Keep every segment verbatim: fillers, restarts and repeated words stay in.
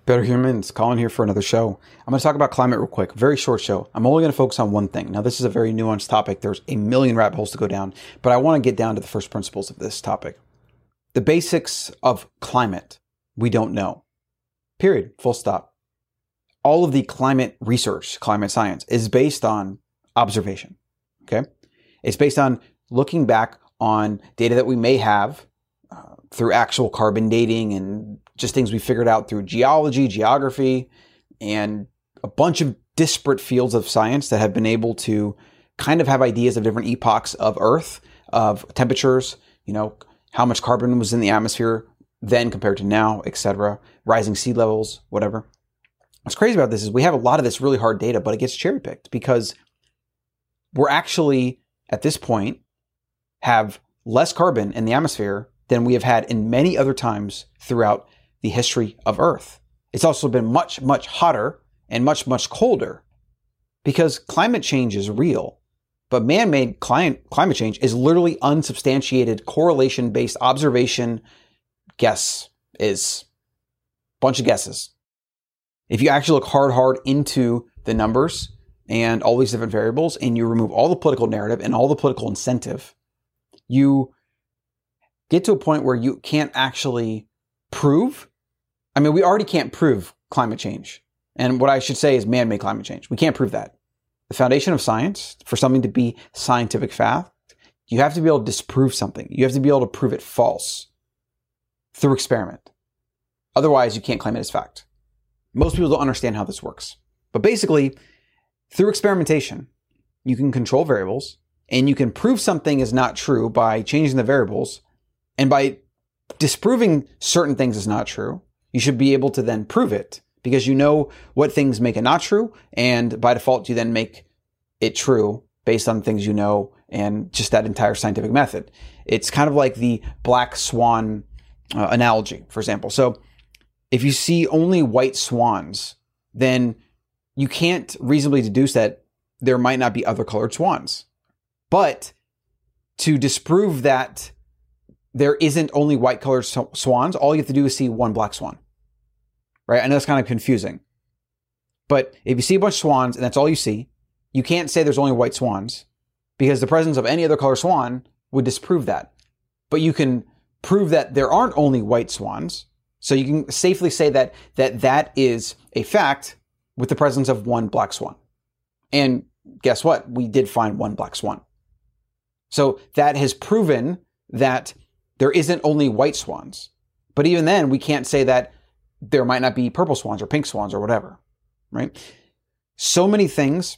Better Humans, Colin here for another show. I'm going to talk about climate real quick. Very short show. I'm only going to focus on one thing. Now, this is a very nuanced topic. There's a million rabbit holes to go down, but I want to get down to the first principles of this topic. The basics of climate, we don't know. Period. Full stop. All of the climate research, climate science, is based on observation. Okay? It's based on looking back on data that we may have uh, through actual carbon dating and just things we figured out through geology, geography, and a bunch of disparate fields of science that have been able to kind of have ideas of different epochs of Earth, of temperatures, you know, how much carbon was in the atmosphere then compared to now, et cetera, rising sea levels, whatever. What's crazy about this is we have a lot of this really hard data, but it gets cherry-picked because we're actually, at this point, have less carbon in the atmosphere than we have had in many other times throughout the history of Earth. It's also been much, much hotter and much, much colder because climate change is real. But man-made climate climate change is literally unsubstantiated, correlation-based observation guess is a bunch of guesses. If you actually look hard, hard into the numbers and all these different variables and you remove all the political narrative and all the political incentive, you get to a point where you can't actually prove. I mean, we already can't prove climate change. And what I should say is man-made climate change. We can't prove that. The foundation of science, for something to be scientific fact, you have to be able to disprove something. You have to be able to prove it false through experiment. Otherwise, you can't claim it as fact. Most people don't understand how this works. But basically, through experimentation, you can control variables and you can prove something is not true by changing the variables. And by disproving certain things is not true, you should be able to then prove it because you know what things make it not true. And by default, you then make it true based on things you know and just that entire scientific method. It's kind of like the black swan uh, analogy, for example. So if you see only white swans, then you can't reasonably deduce that there might not be other colored swans. But to disprove that there isn't only white colored swans, all you have to do is see one black swan. Right? I know it's kind of confusing. But if you see a bunch of swans and that's all you see, you can't say there's only white swans because the presence of any other color swan would disprove that. But you can prove that there aren't only white swans. So you can safely say that that, that is a fact with the presence of one black swan. And guess what? We did find one black swan. So that has proven that there isn't only white swans. But even then, we can't say that there might not be purple swans or pink swans or whatever, right? So many things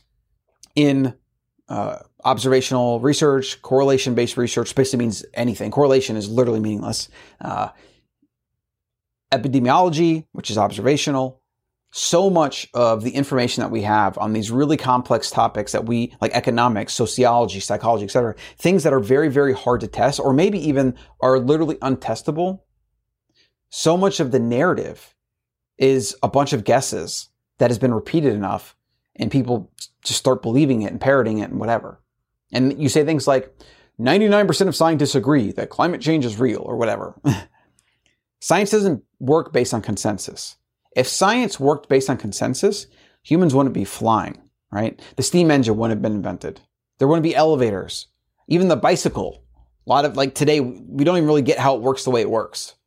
in uh, observational research, correlation-based research basically means anything. Correlation is literally meaningless. Uh, epidemiology, which is observational. So much of the information that we have on these really complex topics that we, like economics, sociology, psychology, et cetera, things that are very, very hard to test, or maybe even are literally untestable. So much of the narrative is a bunch of guesses that has been repeated enough and people just start believing it and parroting it and whatever. And you say things like, ninety-nine percent of scientists agree that climate change is real or whatever. Science doesn't work based on consensus. If science worked based on consensus, humans wouldn't be flying, right? The steam engine wouldn't have been invented. There wouldn't be elevators. Even the bicycle. A lot of, like today, we don't even really get how it works the way it works.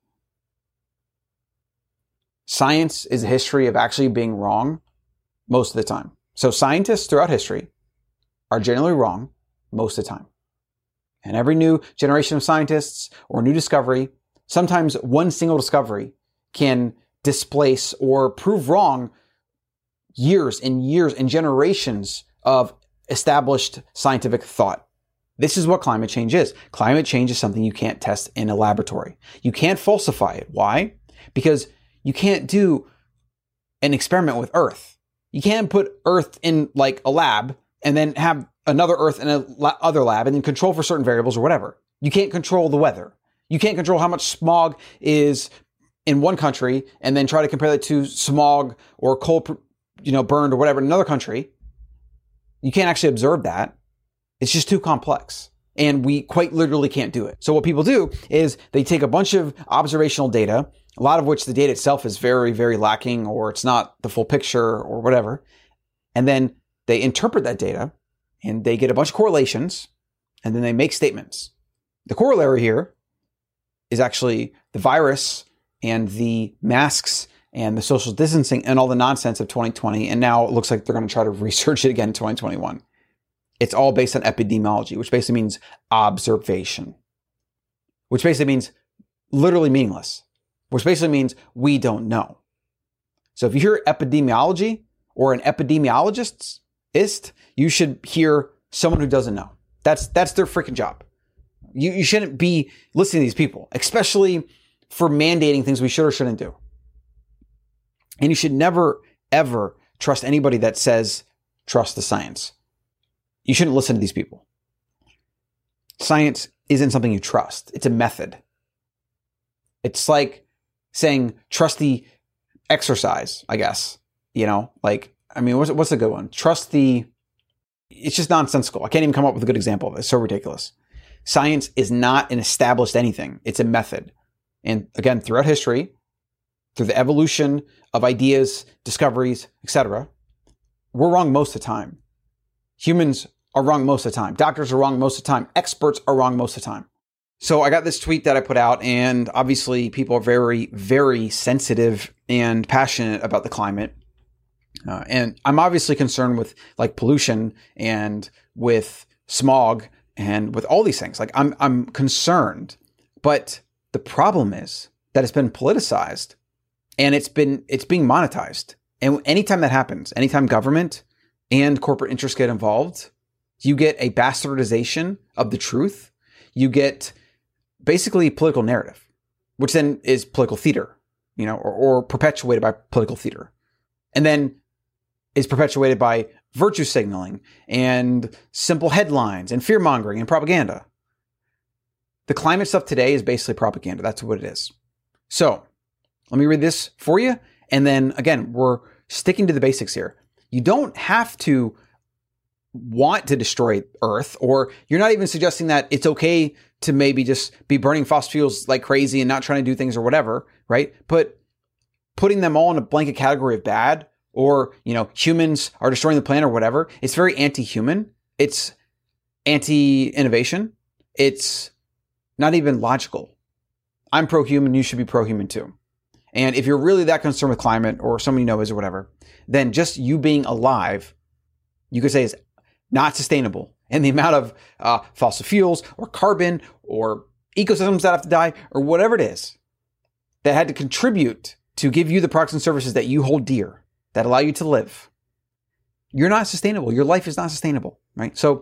Science is a history of actually being wrong most of the time. So scientists throughout history are generally wrong most of the time. And every new generation of scientists or new discovery, sometimes one single discovery can displace or prove wrong years and years and generations of established scientific thought. This is what climate change is. Climate change is something you can't test in a laboratory. You can't falsify it. Why? Because you can't do an experiment with Earth. You can't put Earth in like a lab and then have another Earth in a la- other lab and then control for certain variables or whatever. You can't control the weather. You can't control how much smog is in one country and then try to compare that to smog or coal, you know, burned or whatever in another country. You can't actually observe that. It's just too complex. And we quite literally can't do it. So what people do is they take a bunch of observational data a lot of which the data itself is very, very lacking, or it's not the full picture or whatever. And then they interpret that data and they get a bunch of correlations and then they make statements. The corollary here is actually the virus and the masks and the social distancing and all the nonsense of twenty twenty. And now it looks like they're going to try to research it again in twenty twenty-one. It's all based on epidemiology, which basically means observation, which basically means literally meaningless, which basically means we don't know. So if you hear epidemiology or an epidemiologist, you should hear someone who doesn't know. That's that's their freaking job. You, you shouldn't be listening to these people, especially for mandating things we should or shouldn't do. And you should never, ever trust anybody that says, trust the science. You shouldn't listen to these people. Science isn't something you trust. It's a method. It's like saying, trust the exercise, I guess. You know, like, I mean, what's, what's a good one? Trust the, it's just nonsensical. I can't even come up with a good example of it. It's so ridiculous. Science is not an established anything. It's a method. And again, throughout history, through the evolution of ideas, discoveries, et cetera, we're wrong most of the time. Humans are wrong most of the time. Doctors are wrong most of the time. Experts are wrong most of the time. So I got this tweet that I put out, and obviously people are very, very sensitive and passionate about the climate. Uh, and I'm obviously concerned with like pollution and with smog and with all these things. Like I'm, I'm concerned, but the problem is that it's been politicized and it's been, it's being monetized. And anytime that happens, anytime government and corporate interests get involved, you get a bastardization of the truth. You get basically political narrative, which then is political theater, you know, or, or perpetuated by political theater. And then is perpetuated by virtue signaling and simple headlines and fear mongering and propaganda. The climate stuff today is basically propaganda. That's what it is. So let me read this for you. And then again, we're sticking to the basics here. You don't have to want to destroy Earth, or you're not even suggesting that it's okay to maybe just be burning fossil fuels like crazy and not trying to do things or whatever, right? But putting them all in a blanket category of bad, or, you know, humans are destroying the planet or whatever, it's very anti-human. It's anti-innovation. It's not even logical. I'm pro-human. You should be pro-human too. And if you're really that concerned with climate, or somebody you know is or whatever, then just you being alive, you could say is not sustainable. And the amount of uh, fossil fuels or carbon or ecosystems that have to die or whatever it is that had to contribute to give you the products and services that you hold dear, that allow you to live, you're not sustainable. Your life is not sustainable, right? So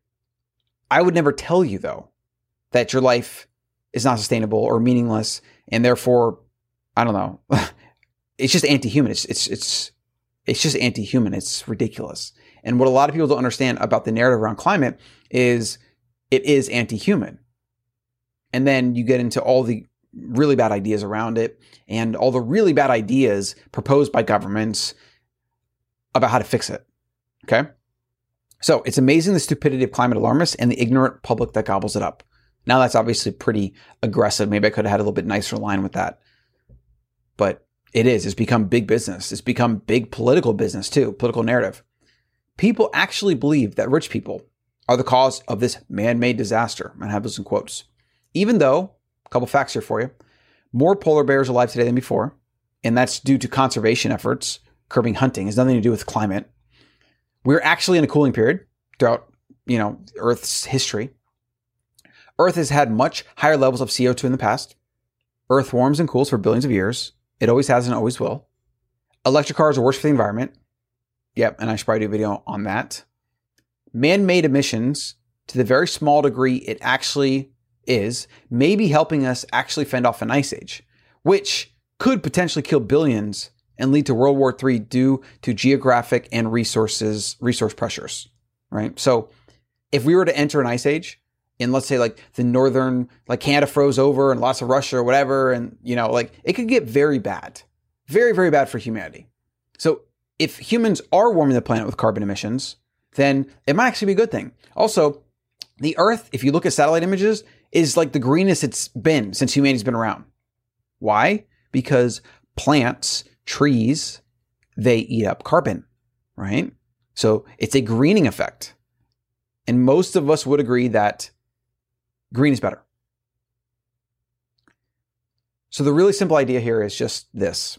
I would never tell you, though, that your life is not sustainable or meaningless, and therefore, I don't know, it's just anti-human. It's, it's, it's, it's just anti-human. It's ridiculous. And what a lot of people don't understand about the narrative around climate is it is anti-human. And then you get into all the really bad ideas around it and all the really bad ideas proposed by governments about how to fix it. Okay. So it's amazing the stupidity of climate alarmists and the ignorant public that gobbles it up. Now that's obviously pretty aggressive. Maybe I could have had a little bit nicer line with that, but it is, it's become big business. It's become big political business too, political narrative. People actually believe that rich people are the cause of this man-made disaster. I'm going to have this in quotes. Even though, a couple facts here for you, more polar bears are alive today than before, and that's due to conservation efforts, curbing hunting. It has nothing to do with climate. We're actually in a cooling period throughout, you know, Earth's history. Earth has had much higher levels of C O two in the past. Earth warms and cools for billions of years. It always has and always will. Electric cars are worse for the environment. Yep, and I should probably do a video on that. Man-made emissions, to the very small degree it actually is, may be helping us actually fend off an ice age, which could potentially kill billions and lead to World War Three due to geographic and resources, resource pressures, right? So if we were to enter an ice age, and let's say like the northern, like Canada froze over and lots of Russia or whatever, and you know, like it could get very bad, very, very bad for humanity. So if humans are warming the planet with carbon emissions, then it might actually be a good thing. Also, the Earth, if you look at satellite images, is like the greenest it's been since humanity's been around. Why? Because plants, trees, they eat up carbon, right? So it's a greening effect. And most of us would agree that green is better. So the really simple idea here is just this.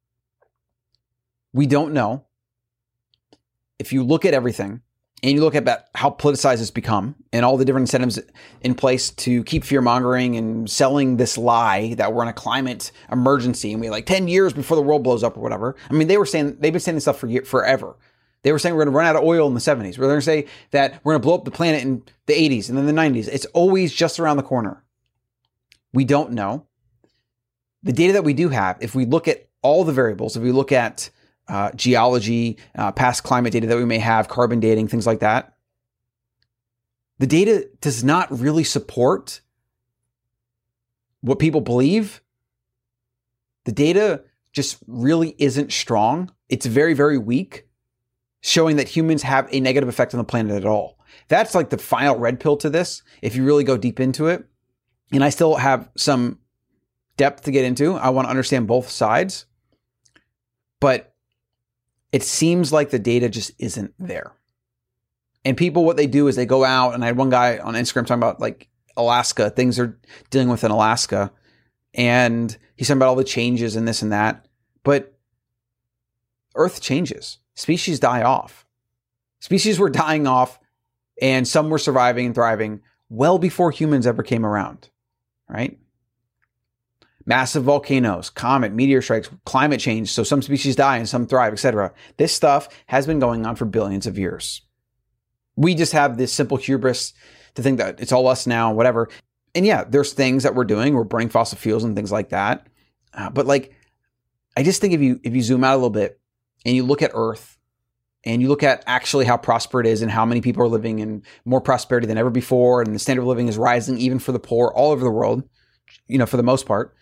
We don't know. If you look at everything and you look at how politicized it's become and all the different incentives in place to keep fear mongering and selling this lie that we're in a climate emergency and we have like ten years before the world blows up or whatever. I mean, they were saying, they've been saying this stuff for year, forever. They were saying we're going to run out of oil in the seventies. We're going to say that we're going to blow up the planet in the eighties and then the nineties. It's always just around the corner. We don't know. The data that we do have, if we look at all the variables, if we look at uh, geology, uh, past climate data that we may have, carbon dating, things like that, the data does not really support what people believe. The data just really isn't strong. It's very, very weak, showing that humans have a negative effect on the planet at all. That's like the final red pill to this, if you really go deep into it. And I still have some depth to get into. I want to understand both sides. But it seems like the data just isn't there. And people, what they do is they go out, and I had one guy on Instagram talking about like Alaska, things they're dealing with in Alaska. And he's talking about all the changes and this and that. But Earth changes. Species die off. Species were dying off, and some were surviving and thriving well before humans ever came around, right? Massive volcanoes, comet, meteor strikes, climate change. So some species die and some thrive, et cetera. This stuff has been going on for billions of years. We just have this simple hubris to think that it's all us now, whatever. And yeah, there's things that we're doing. We're burning fossil fuels and things like that. Uh, but like, I just think if you if you zoom out a little bit and you look at Earth and you look at actually how prosperous it is and how many people are living in more prosperity than ever before, and the standard of living is rising even for the poor all over the world, you know, for the most part,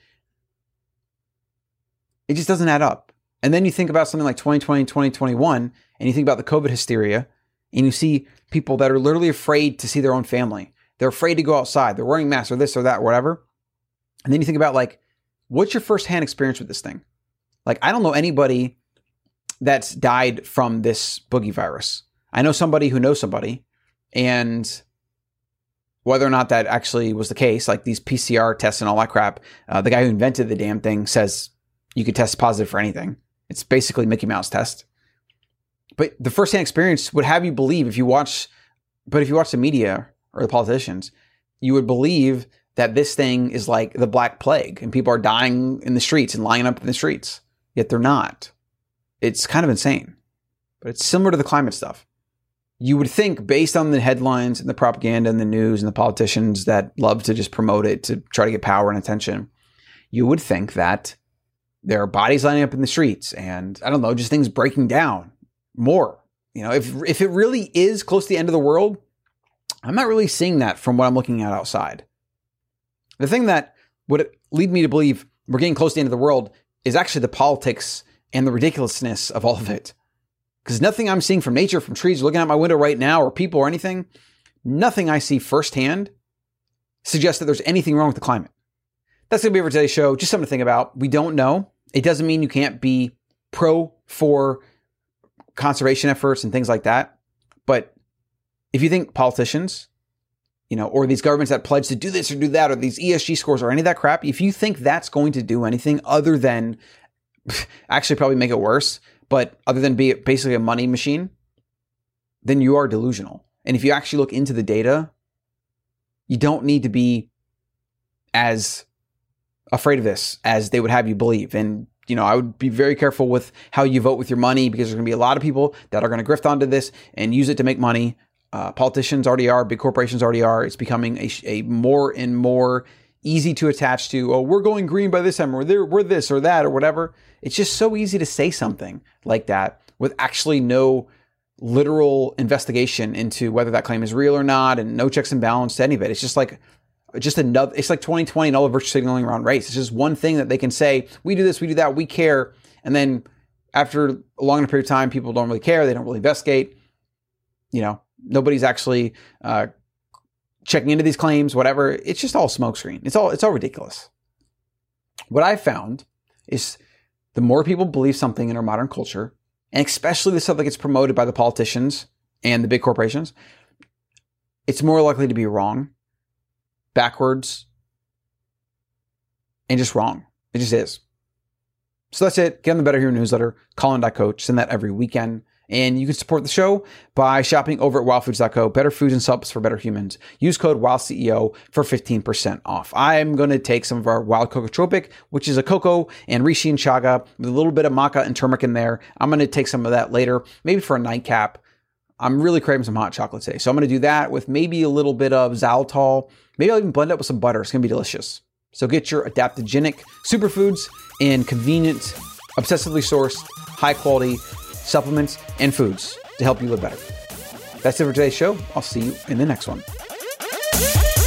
it just doesn't add up. And then you think about something like twenty twenty, twenty twenty-one, and you think about the COVID hysteria, and you see people that are literally afraid to see their own family. They're afraid to go outside. They're wearing masks or this or that, or whatever. And then you think about like, what's your firsthand experience with this thing? Like, I don't know anybody that's died from this boogie virus. I know somebody who knows somebody, and whether or not that actually was the case, like these P C R tests and all that crap, uh, the guy who invented the damn thing says you could test positive for anything. It's basically Mickey Mouse test. But the firsthand experience would have you believe, if you watch, but if you watch the media or the politicians, you would believe that this thing is like the Black Plague and people are dying in the streets and lying up in the streets. Yet they're not. It's kind of insane. But it's similar to the climate stuff. You would think, based on the headlines and the propaganda and the news and the politicians that love to just promote it to try to get power and attention, you would think that there are bodies lining up in the streets and, I don't know, just things breaking down more. You know, if if it really is close to the end of the world, I'm not really seeing that from what I'm looking at outside. The thing that would lead me to believe we're getting close to the end of the world is actually the politics and the ridiculousness of all of it. Because nothing I'm seeing from nature, from trees, looking out my window right now, or people or anything, nothing I see firsthand suggests that there's anything wrong with the climate. That's going to be it for today's show. Just something to think about. We don't know. It doesn't mean you can't be pro for conservation efforts and things like that. But if you think politicians, you know, or these governments that pledge to do this or do that, or these E S G scores or any of that crap, if you think that's going to do anything other than actually probably make it worse, but other than be basically a money machine, then you are delusional. And if you actually look into the data, you don't need to be as afraid of this as they would have you believe. And, you know, I would be very careful with how you vote with your money, because there's going to be a lot of people that are going to grift onto this and use it to make money. Uh, politicians already are, big corporations already are. It's becoming a, a more and more easy to attach to, oh, we're going green by this time, or we're, we're this or that or whatever. It's just so easy to say something like that with actually no literal investigation into whether that claim is real or not, and no checks and balance to any of it. It's just like, just another, it's like twenty twenty and all the virtue signaling around race. It's just one thing that they can say, we do this, we do that, we care. And then after a long period of time, people don't really care. They don't really investigate. You know, nobody's actually uh, checking into these claims, whatever. It's just all smokescreen. It's all, it's all ridiculous. What I found is the more people believe something in our modern culture, and especially the stuff that gets promoted by the politicians and the big corporations, it's more likely to be wrong, backwards, and just wrong. It just is. So that's it. Get on the Better Human newsletter, Colin dot coach. Send that every weekend. And you can support the show by shopping over at wild foods dot co. Better foods and subs for better humans. Use code wild C E O for fifteen percent off. I'm going to take some of our Wild Cocoa Tropic, which is a cocoa and reishi and chaga with a little bit of maca and turmeric in there. I'm going to take some of that later, maybe for a nightcap. I'm really craving some hot chocolate today. So I'm going to do that with maybe a little bit of xylitol. Maybe I'll even blend it up with some butter. It's going to be delicious. So get your adaptogenic superfoods and convenient, obsessively sourced, high quality supplements and foods to help you live better. That's it for today's show. I'll see you in the next one.